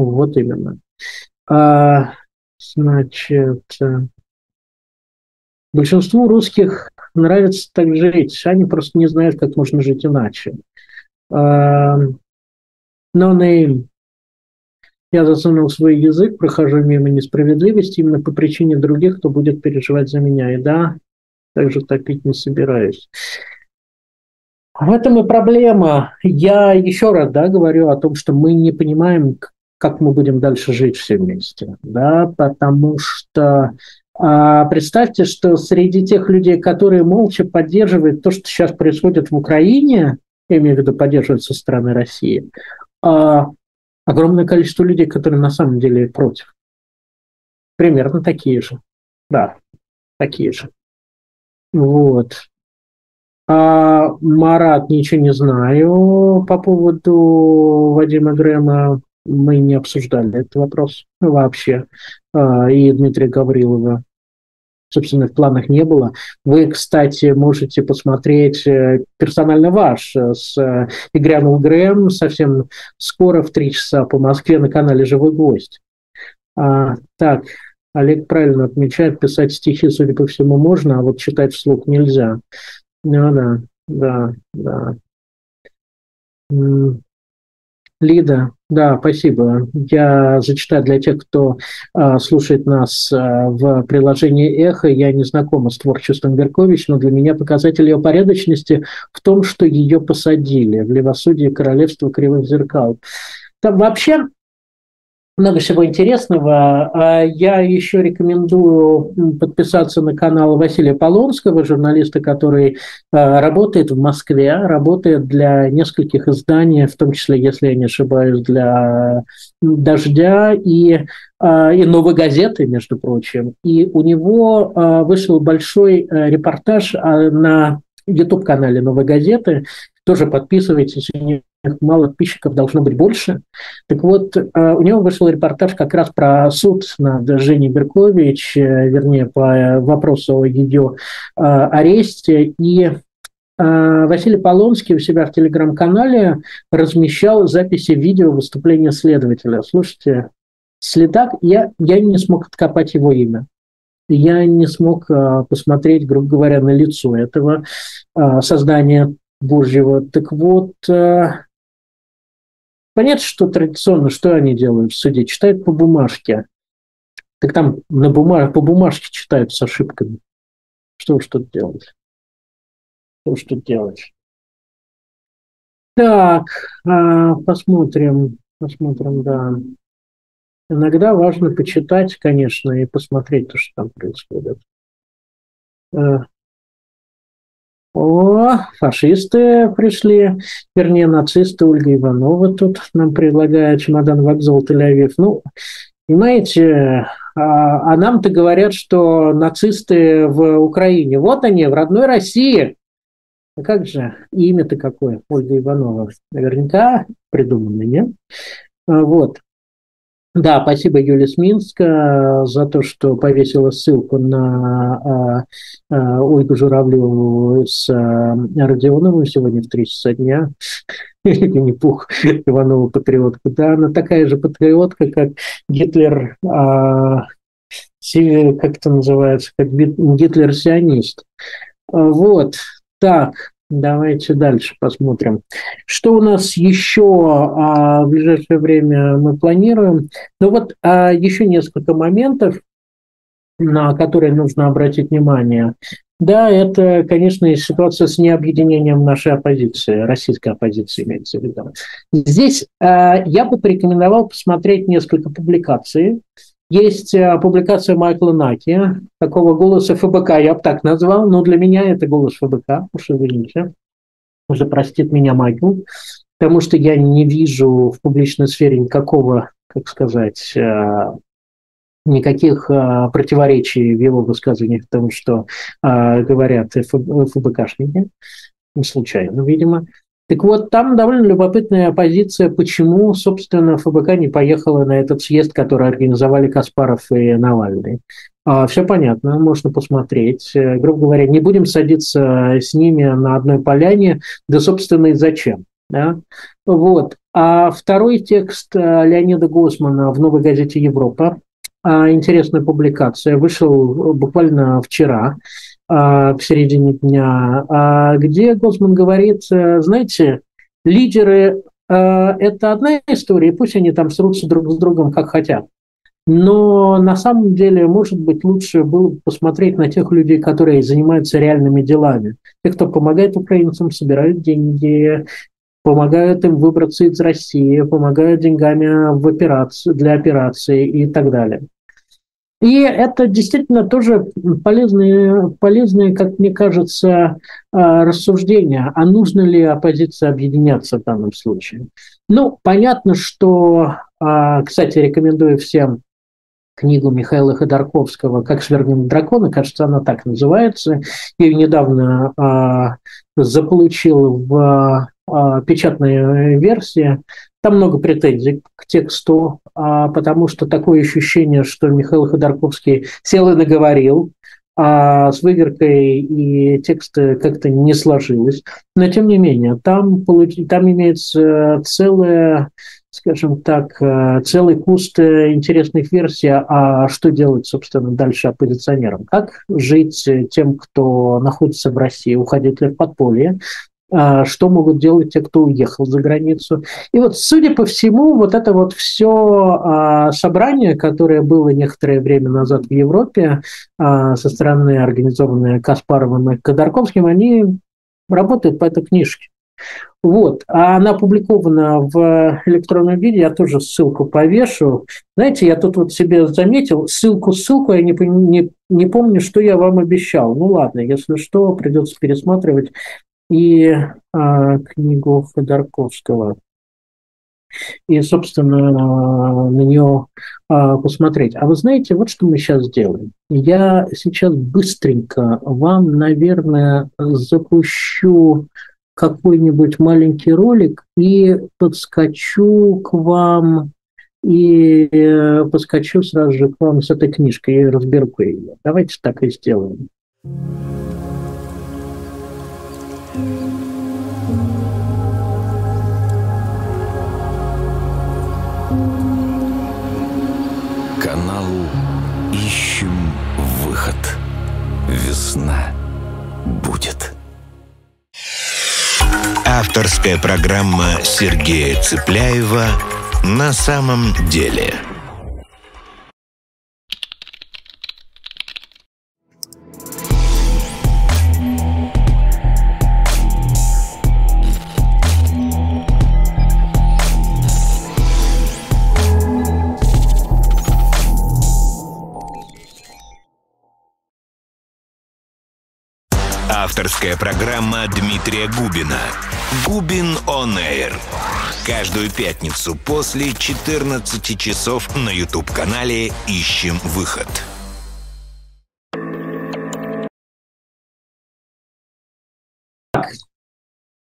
Значит... Большинству русских нравится так жить, они просто не знают, как можно жить иначе. No name. Я засунул свой язык, прохожу мимо несправедливости именно по причине других, кто будет переживать за меня. И да, также топить не собираюсь. В этом и проблема. Я еще раз говорю о том, что мы не понимаем, как мы будем дальше жить все вместе. Да, потому что представьте, что среди тех людей, которые молча поддерживают то, что сейчас происходит в Украине, я имею в виду поддерживают со стороны России, огромное количество людей, которые на самом деле против. Примерно такие же. Да, такие же. Вот. Марат, ничего не знаю по поводу Вадима Грэма. Мы не обсуждали этот вопрос вообще. И Дмитрия Гаврилова, собственно, в планах не было. Вы, кстати, можете посмотреть персонально ваш с «И грянул Грэм» совсем скоро в 3 часа по Москве на канале «Живой гость». Так, Олег правильно отмечает, писать стихи, судя по всему, можно, а вот читать вслух нельзя. Ну да. Лида, да, спасибо. Я зачитаю для тех, кто слушает нас в приложении «Эхо». Я не знакома с творчеством Беркович, но для меня показатель ее порядочности в том, что ее посадили в левосудие королевства кривых зеркал. Там вообще много всего интересного. Я еще рекомендую подписаться на канал Василия Полонского, журналиста, который работает в Москве, работает для нескольких изданий, в том числе, если я не ошибаюсь, для «Дождя» и «Новой газеты», между прочим. И у него вышел большой репортаж на YouTube-канале «Новой газеты». Тоже подписывайтесь, у них мало подписчиков, должно быть больше. Так вот, у него вышел репортаж как раз про суд над Женей Беркович, вернее, по вопросу о ее аресте. И Василий Полонский у себя в телеграм-канале размещал записи видео выступления следователя. Слушайте, следак, я не смог откопать его имя. Я не смог посмотреть, грубо говоря, на лицо этого создания Божьего. Так вот, понятно, что традиционно, что они делают в суде? Читают по бумажке. Так там по бумажке читают с ошибками. Что уж тут делать? Так, посмотрим, да. Иногда важно почитать, конечно, и посмотреть то, что там происходит. О, фашисты пришли, вернее, нацисты. Ольга Иванова тут нам предлагает чемодан, вокзал, Тель-Авив. Ну, понимаете, а нам-то говорят, что нацисты в Украине. Вот они, в родной России. А как же? И имя-то какое? Ольга Иванова. Наверняка придумано, нет? Вот. Да, спасибо Юле с Минска за то, что повесила ссылку на Ольгу Журавлеву с Родионовым сегодня в 3 часа дня. Винни-Пух, Иванова патриотка. Да, она такая же патриотка, как Гитлер, как это называется, как Гитлер-сионист. Вот, так, давайте дальше посмотрим. Что у нас еще в ближайшее время мы планируем? Ну вот еще несколько моментов, на которые нужно обратить внимание. Да, это, конечно, ситуация с необъединением нашей оппозиции, российской оппозиции имеется в виду. Здесь я бы порекомендовал посмотреть несколько публикаций. Есть публикация Майкла Наки, такого голоса ФБК, я бы так назвал, но для меня это голос ФБК, уж извините, уже простит меня Майкл, потому что я не вижу в публичной сфере никакого, как сказать, никаких противоречий в его высказываниях к тому, что говорят ФБКшники, не случайно, видимо. Так вот, там довольно любопытная позиция, почему, собственно, ФБК не поехала на этот съезд, который организовали Каспаров и Навальный. Все понятно, можно посмотреть. Грубо говоря, не будем садиться с ними на одной поляне, да, собственно, и зачем. Да? Вот. А второй текст Леонида Госмана в «Новой газете Европа», интересная публикация, вышел буквально вчера, в середине дня, где Госман говорит, знаете, лидеры – это одна история, пусть они там срутся друг с другом как хотят. Но на самом деле, может быть, лучше было бы посмотреть на тех людей, которые занимаются реальными делами. Те, кто помогает украинцам, собирают деньги, помогают им выбраться из России, помогают деньгами для операции и так далее. И это действительно тоже полезные, как мне кажется, рассуждения, а нужно ли оппозиция объединяться в данном случае. Ну, понятно, что, кстати, рекомендую всем книгу Михаила Ходорковского «Как свергнуть дракона», кажется, она так называется. Я ее недавно заполучил в печатной версии. Там много претензий к тексту, потому что такое ощущение, что Михаил Ходорковский сел и наговорил, а с выверкой и текст как-то не сложилось. Но, тем не менее, там имеется скажем так, целый куст интересных версий, а что делать, собственно, дальше оппозиционерам. Как жить тем, кто находится в России, уходить ли в подполье, что могут делать те, кто уехал за границу. И вот, судя по всему, вот это вот все собрание, которое было некоторое время назад в Европе со стороны, организованное Каспаровым и Ходорковским, они работают по этой книжке. Вот. А она опубликована в электронном виде, я тоже ссылку повешу. Знаете, я тут вот себе заметил, ссылку, я не помню, что я вам обещал. Ну ладно, если что, придется пересматривать и книгу Ходорковского. И, собственно, на нее посмотреть. А вы знаете, вот что мы сейчас делаем. Я сейчас быстренько вам, наверное, запущу какой-нибудь маленький ролик и подскочу к вам, и подскочу сразу же к вам с этой книжкой и разберу ее. Давайте так и сделаем. Каналу «Ищем выход». Весна будет. Авторская программа Сергея Цыпляева «На самом деле». Авторская программа Дмитрия Губина. Губин On Air. Каждую пятницу после 14 часов на YouTube-канале «Ищем выход».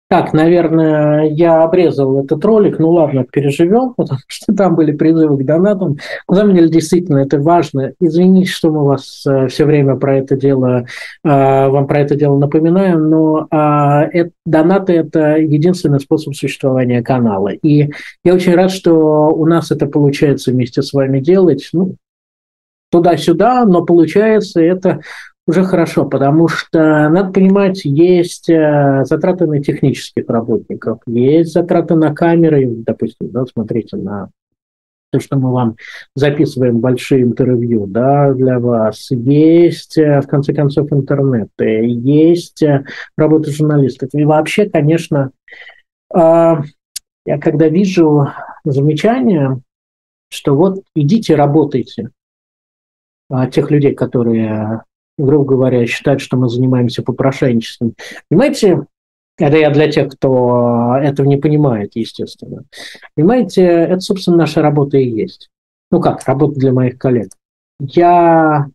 Так, наверное, я обрезал этот ролик, ну ладно, переживем, потому что там были призывы к донатам. На самом деле, действительно, это важно. Извините, что мы вас все время про это дело, вам про это дело напоминаем, но донаты – это единственный способ существования канала. И я очень рад, что у нас это получается вместе с вами делать. Ну, туда-сюда, но получается это уже хорошо, потому что, надо понимать, есть затраты на технических работников, есть затраты на камеры, допустим, да, смотрите на то, что мы вам записываем большие интервью, да, для вас, есть, в конце концов, интернет, есть работа журналистов. И вообще, конечно, я когда вижу замечания, что вот идите работайте, тех людей, которые, грубо говоря, считают, что мы занимаемся попрошайничеством. Понимаете, это я для тех, кто этого не понимает, естественно. Понимаете, это, собственно, наша работа и есть. Ну как, работа для моих коллег. Я,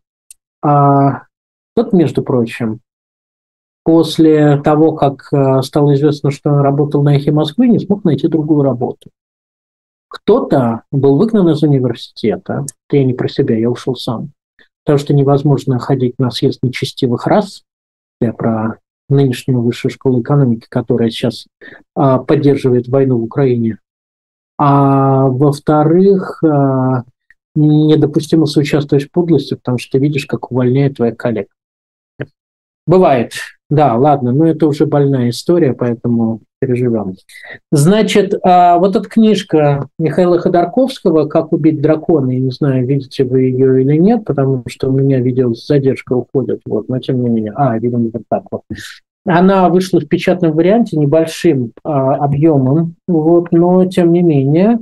между прочим, после того, как стало известно, что он работал на «Эхе Москвы», не смог найти другую работу. Кто-то был выгнан из университета, это я не про себя, я ушел сам, потому что невозможно ходить на съезд нечестивых рас, я про нынешнюю высшую школу экономики, которая сейчас поддерживает войну в Украине. А во-вторых, недопустимо соучаствовать в подлости, потому что ты видишь, как увольняет твоих коллег. Бывает. Да, ладно, но это уже больная история, поэтому переживем. Значит, вот эта книжка Михаила Ходорковского «Как убить дракона», я не знаю, видите вы ее или нет, потому что у меня видео с задержкой уходит, вот, но тем не менее, видимо, вот так вот. Она вышла в печатном варианте небольшим объемом, вот, но тем не менее,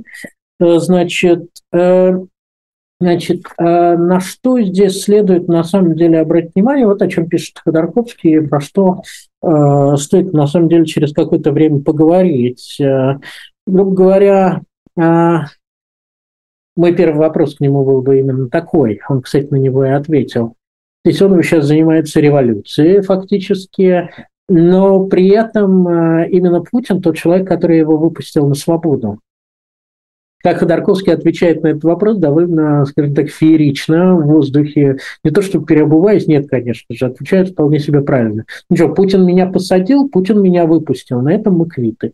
на что здесь следует на самом деле обратить внимание, вот о чем пишет Ходорковский, про что стоит на самом деле через какое-то время поговорить. Грубо говоря, мой первый вопрос к нему был бы именно такой, он, кстати, на него и ответил. То есть он сейчас занимается революцией фактически, но при этом именно Путин тот человек, который его выпустил на свободу. Как Ходорковский отвечает на этот вопрос довольно, скажем так, феерично, в воздухе. Не то, чтобы переобуваясь, нет, конечно же, отвечает вполне себе правильно. Ну что, Путин меня посадил, Путин меня выпустил, на этом мы квиты.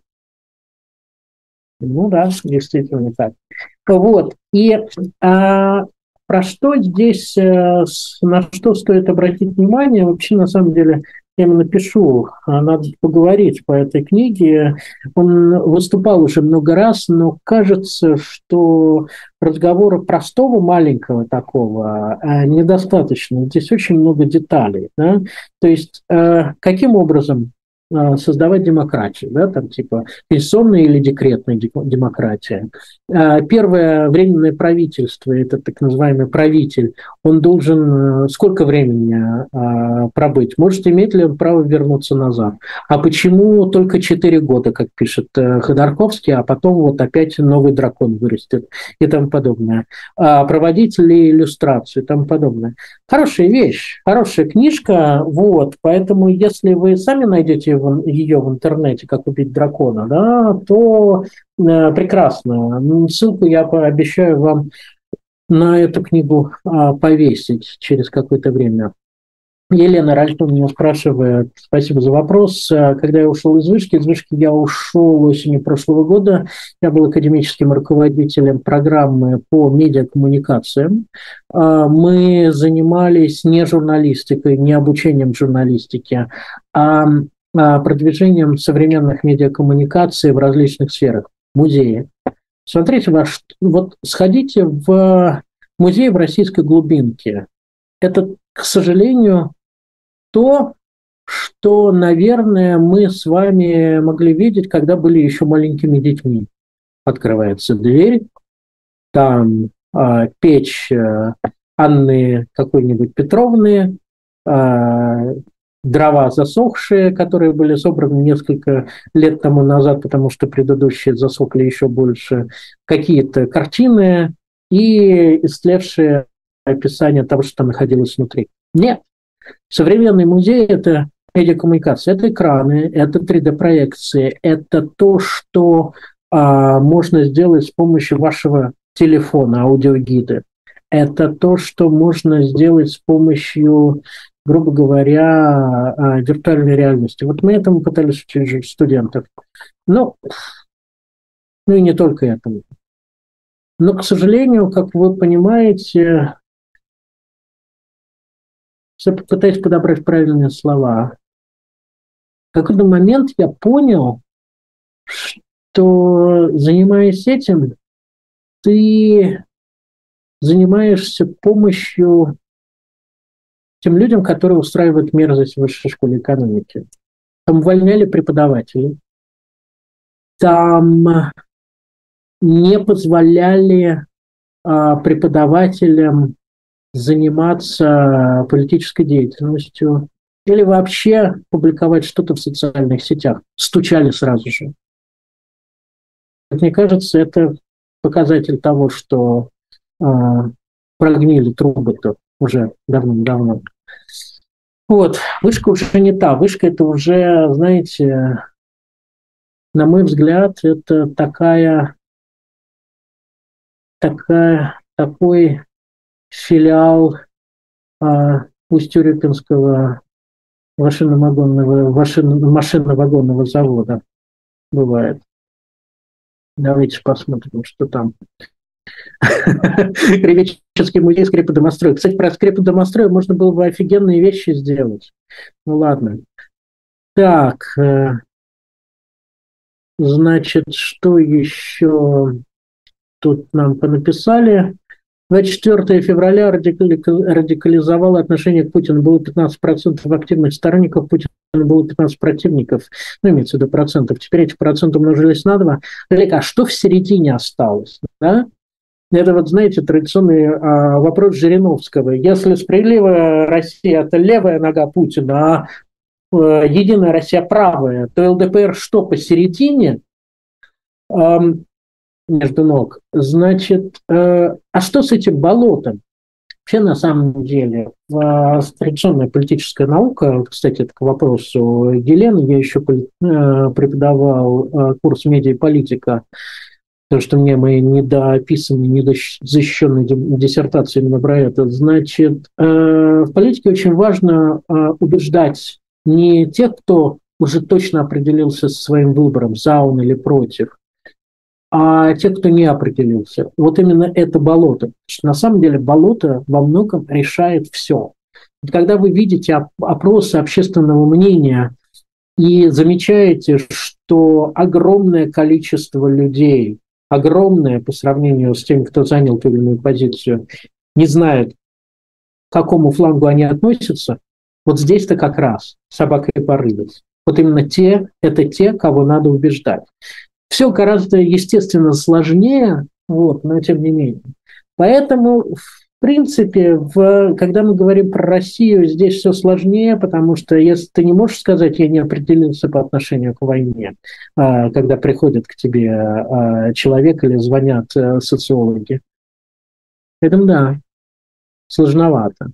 Ну да, действительно так. Вот, и про что здесь, на что стоит обратить внимание, вообще на самом деле я ему напишу, надо поговорить по этой книге. Он выступал уже много раз, но кажется, что разговора простого, маленького такого недостаточно. Здесь очень много деталей. Да? То есть каким образом создавать демократию, да, там типа конституционная или декретная демократия. Первое временное правительство, это так называемый правитель, он должен сколько времени пробыть? Может, имеет ли он право вернуться назад? А почему только 4 года, как пишет Ходорковский, а потом вот опять новый дракон вырастет и тому подобное? Проводить ли иллюстрацию и тому подобное? Хорошая вещь, хорошая книжка, вот, поэтому если вы сами найдете ее в интернете, как убить дракона, да, то прекрасно. Ссылку я пообещаю вам на эту книгу повесить через какое-то время. Елена Ральтон меня спрашивает, спасибо за вопрос, когда я ушел из вышки я ушел осенью прошлого года, я был академическим руководителем программы по медиакоммуникациям. Мы занимались не журналистикой, не обучением журналистики, а продвижением современных медиакоммуникаций в различных сферах, музеи. Смотрите, вот сходите в музей в российской глубинке. Это, к сожалению, то, что, наверное, мы с вами могли видеть, когда были еще маленькими детьми. Открывается дверь, там печь Анны какой-нибудь Петровны, дрова засохшие, которые были собраны несколько лет тому назад, потому что предыдущие засохли еще больше, какие-то картины и истлевшие описание того, что там находилось внутри. Нет. Современный музей – это медиакоммуникации. Это экраны, это 3D-проекции, это то, что можно сделать с помощью вашего телефона, аудиогиды. Это то, что можно сделать с помощью, грубо говоря, виртуальной реальности. Вот мы этому пытались учить студентов. Ну и не только этому. Но, к сожалению, как вы понимаете, пытаюсь подобрать правильные слова. В какой-то момент я понял, что, занимаясь этим, ты занимаешься помощью тем людям, которые устраивают мерзость в высшей школе экономики. Там увольняли преподавателей, там не позволяли преподавателям заниматься политической деятельностью или вообще публиковать что-то в социальных сетях. Стучали сразу же. Мне кажется, это показатель того, что прогнили трубы-то уже давно-давно. Вот, вышка уже не та. Вышка это уже, знаете, на мой взгляд, это такой филиал Усть-Урюпинского машинно-вагонного завода бывает. Давайте посмотрим, что там. Кривеческий музей скриподомостроя. Кстати, про скриподомостроя можно было бы офигенные вещи сделать. Ну ладно. Так, значит, что еще тут нам понаписали? 24 февраля радикализовало отношение к Путину. Было 15% активных сторонников Путина, было 15 противников. Ну, имеется в виду процентов. Теперь эти проценты умножились на 2. Олег, а что в середине осталось? Да? Это вот, знаете, традиционный вопрос Жириновского. Если справедливая Россия – это левая нога Путина, а Единая Россия – правая, то ЛДПР что, посередине между ног? Значит, а что с этим болотом? Вообще, на самом деле, традиционная политическая наука, кстати, это к вопросу Елены, я еще преподавал курс «Медиаполитика», потому что мне мои недоописанные, недозащищенные диссертации именно про это. Значит, в политике очень важно убеждать не тех, кто уже точно определился со своим выбором, за он или против, а тех, кто не определился. Вот именно это болото. Потому что на самом деле болото во многом решает все. Вот когда вы видите опросы общественного мнения и замечаете, что огромное количество людей, огромное по сравнению с теми, кто занял ту или иную позицию, не знает, к какому флангу они относятся, вот здесь-то как раз собака и порылась. Вот именно это те, кого надо убеждать. Все гораздо, естественно, сложнее, но тем не менее. Поэтому, в принципе, когда мы говорим про Россию, здесь все сложнее, потому что если ты не можешь сказать, я не определился по отношению к войне, когда приходит к тебе человек или звонят социологи. Поэтому да, сложновато.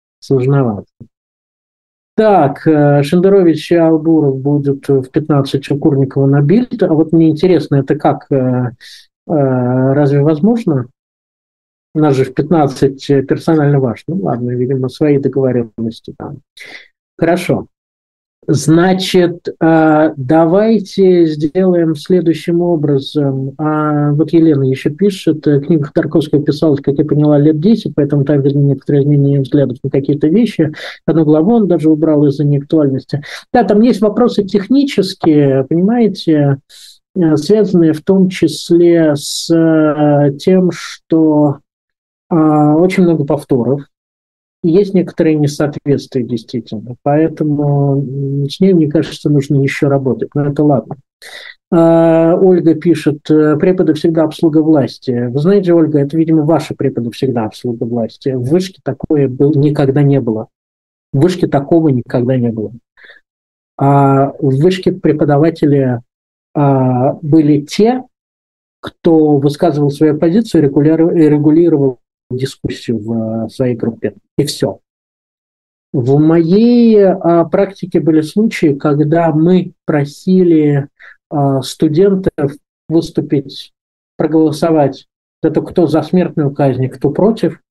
Так, Шендерович и Албуров будут в 15 у Курникова на Бильд. А вот мне интересно, это как? Разве возможно? У нас же в 15 персонально ваш. Ну ладно, видимо, свои договоренности там. Хорошо. Значит, давайте сделаем следующим образом. Вот Елена еще пишет, книга Ходорковского писалась, как я поняла, лет 10, поэтому там видны некоторые изменения взглядов на какие-то вещи. Одну главу он даже убрал из-за неактуальности. Да, там есть вопросы технические, понимаете, связанные в том числе с тем, что очень много повторов. Есть некоторые несоответствия, действительно. Поэтому с ней, мне кажется, нужно еще работать. Но это ладно. Ольга пишет, преподы всегда обслуга власти. Вы знаете, Ольга, это, видимо, ваши преподы всегда обслуга власти. В вышке такое никогда не было. В вышке такого никогда не было. В вышке преподаватели были те, кто высказывал свою позицию и регулировал дискуссию в своей группе. И все. В моей практике были случаи, когда мы просили студентов выступить, проголосовать, это кто за смертную казнь, кто против,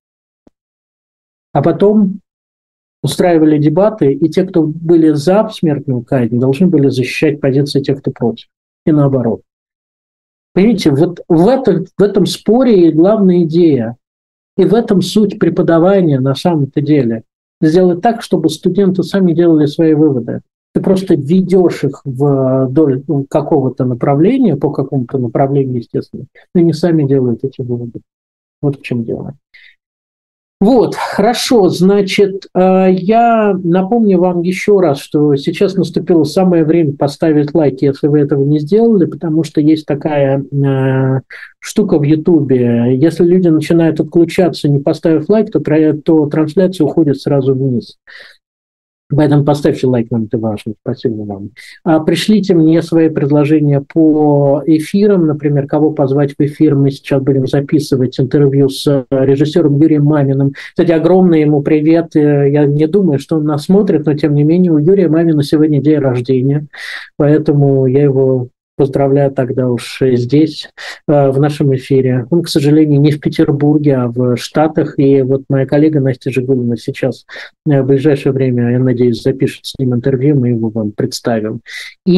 а потом устраивали дебаты, и те, кто были за смертную казнь, должны были защищать позиции тех, кто против, и наоборот. Понимаете, вот в этом споре и главная идея, и в этом суть преподавания на самом-то деле. Сделать так, чтобы студенты сами делали свои выводы. Ты просто ведешь их вдоль какого-то направления, по какому-то направлению, естественно, но они сами делают эти выводы. Вот в чем дело. Вот, хорошо, значит, я напомню вам еще раз, что сейчас наступило самое время поставить лайк, если вы этого не сделали, потому что есть такая штука в Ютубе. Если люди начинают отключаться, не поставив лайк, то трансляция уходит сразу вниз. Поэтому поставьте лайк, нам это важно. Спасибо вам. Пришлите мне свои предложения по эфирам, например, кого позвать в эфир. Мы сейчас будем записывать интервью с режиссером Юрием Маминым. Кстати, огромный ему привет. Я не думаю, что он нас смотрит, но тем не менее у Юрия Мамина сегодня день рождения, поэтому я его поздравляю тогда уж здесь, в нашем эфире. Он, к сожалению, не в Петербурге, а в Штатах. И вот моя коллега Настя Жигулина сейчас в ближайшее время, я надеюсь, запишет с ним интервью, мы его вам представим. И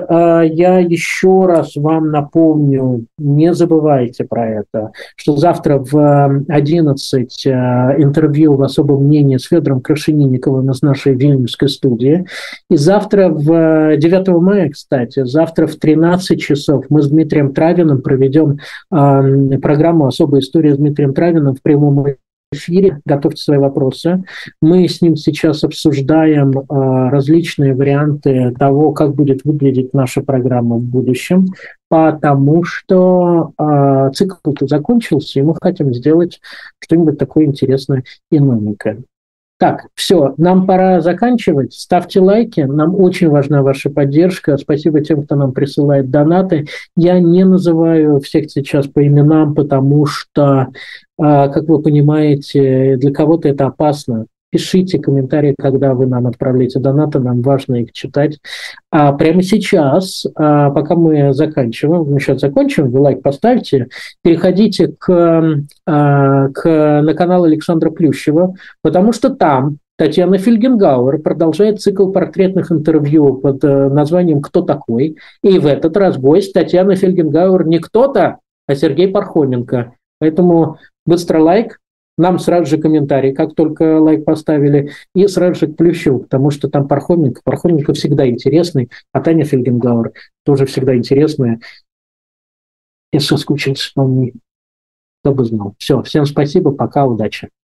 я еще раз вам напомню, не забывайте про это, что завтра в 11 интервью в особом мнении с Федором Крашенинниковым из нашей Вильнюсской студии. И завтра в 9 мая, кстати, завтра в 13 часов мы с Дмитрием Травиным проведем программу «Особая история» с Дмитрием Травиным в прямом эфире. Готовьте свои вопросы. Мы с ним сейчас обсуждаем различные варианты того, как будет выглядеть наша программа в будущем, потому что цикл-то закончился, и мы хотим сделать что-нибудь такое интересное и новенькое. Так, все, нам пора заканчивать. Ставьте лайки, нам очень важна ваша поддержка. Спасибо тем, кто нам присылает донаты. Я не называю всех сейчас по именам, потому что, как вы понимаете, для кого-то это опасно. Пишите комментарии, когда вы нам отправляете донаты, нам важно их читать. А прямо сейчас, пока мы заканчиваем, мы сейчас закончим, вы лайк поставьте, переходите на канал Александра Плющева, потому что там Татьяна Фельгенгауэр продолжает цикл портретных интервью под названием «Кто такой?». И в этот раз гость Татьяна Фельгенгауэр не кто-то, а Сергей Пархоменко. Поэтому быстро лайк. Нам сразу же комментарий, как только лайк поставили, и сразу же к Плющеву, потому что там Пархоменко. Пархоменко всегда интересный, а Таня Фельгенгауэр тоже всегда интересная. Я соскучился по ней. Кто бы знал. Все, всем спасибо, пока, удачи.